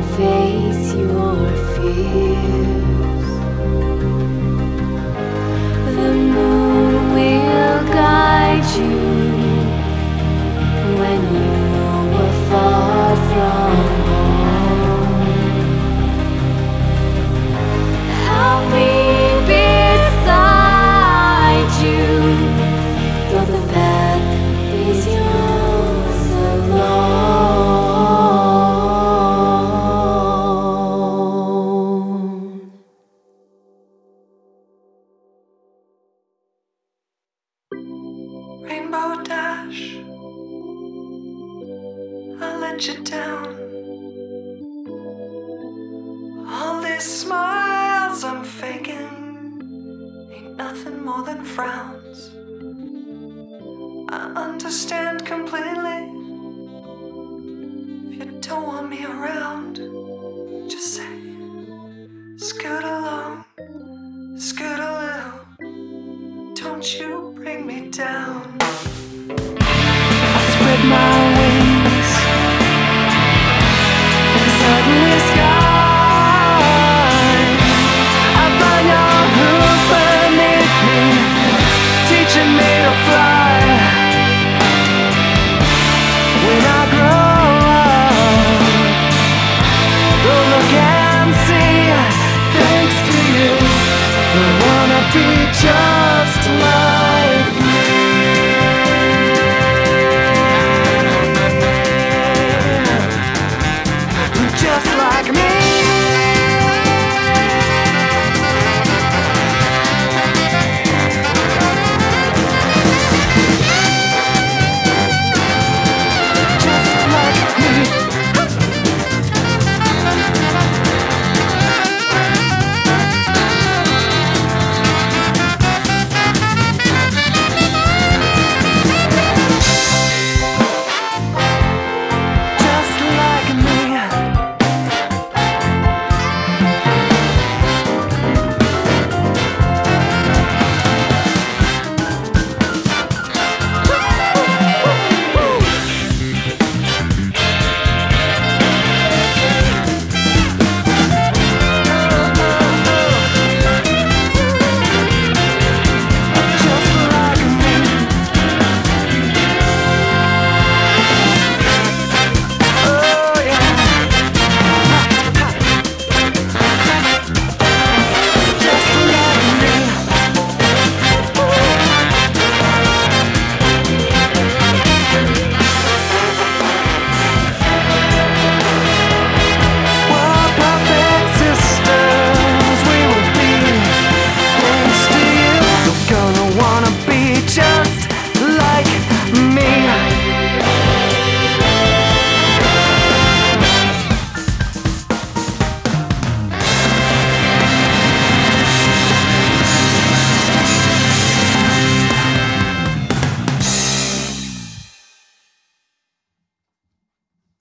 and face your fears. The moon will guide you when you were far from home. I'll be beside you, though the path is yours alone. Rainbow Dash, I let you down. All these smiles I'm faking ain't nothing more than frowns. I understand completely. If you don't want me around, just say, scoot along, scoot a little. Don't you bring me down. I spread my wings and suddenly sky. I find your roof beneath me, teaching me to fly. When I grow up, go look and see.